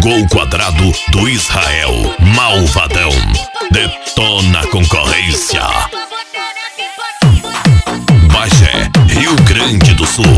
Gol quadrado do Israel, malvadão. Detona a concorrência. Bagé, Rio Grande do Sul.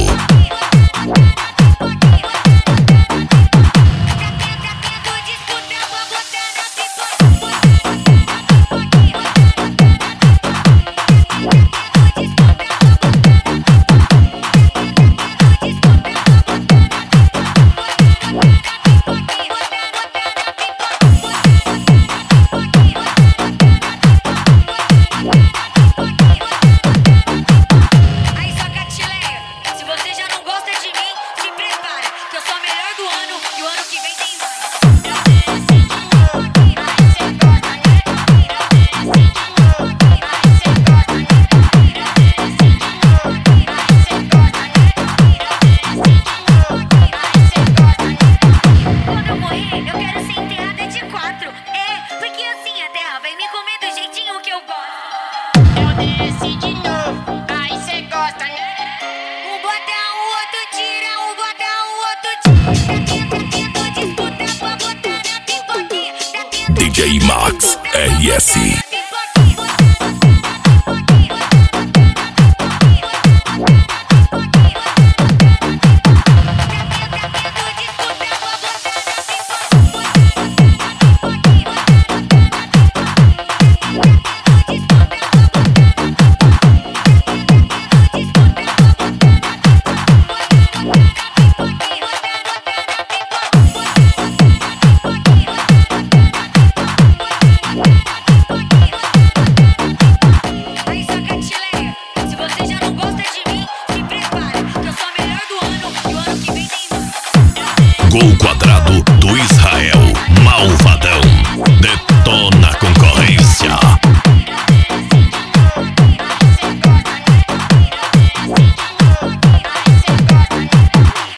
Desce de novo, aí cê gosta, né? Um bota, o outro tira, um bota, o outro tira. Tá tendo disputa pra botar na pipoquinha. DJ Max RS. Gol quadrado do Israel, malvadão. Detona